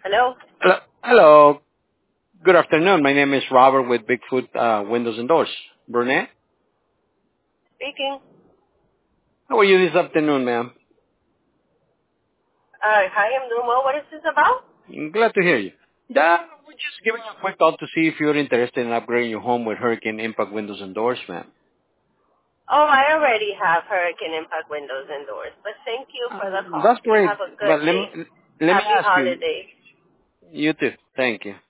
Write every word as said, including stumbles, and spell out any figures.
Hello? Hello. Hello. Good afternoon. My name is Robert with Bigfoot uh, Windows and Doors. Burnett, Speaking. how are you this afternoon, ma'am? Uh, hi, I'm doing well. What is this about? I'm glad to hear you. Yeah, we're just giving you a quick call to see if you're interested in upgrading your home with Hurricane Impact Windows and Doors, ma'am. Oh, I already have Hurricane Impact windows and doors, but thank you for the Uh, call. that's You great. have a good But let day. me, let me Happy ask you. holidays. You too. Thank you.